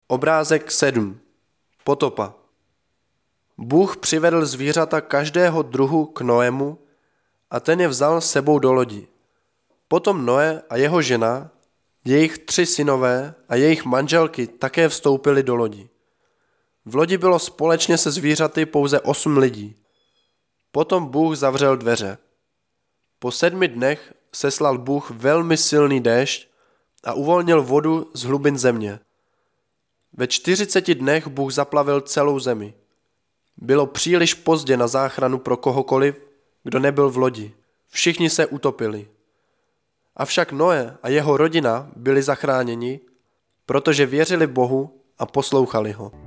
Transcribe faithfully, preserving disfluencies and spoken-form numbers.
Obrázek sedm. Potopa. Bůh přivedl zvířata každého druhu k Noému a ten je vzal s sebou do lodi. Potom Noé a jeho žena, jejich tři synové a jejich manželky také vstoupili do lodi. V lodi bylo společně se zvířaty pouze osm lidí. Potom Bůh zavřel dveře. Po sedmi dnech seslal Bůh velmi silný déšť a uvolnil vodu z hlubin země. Ve čtyřiceti dnech Bůh zaplavil celou zemi. Bylo příliš pozdě na záchranu pro kohokoliv, kdo nebyl v lodi. Všichni se utopili. Avšak Noé a jeho rodina byli zachráněni, protože věřili Bohu a poslouchali ho.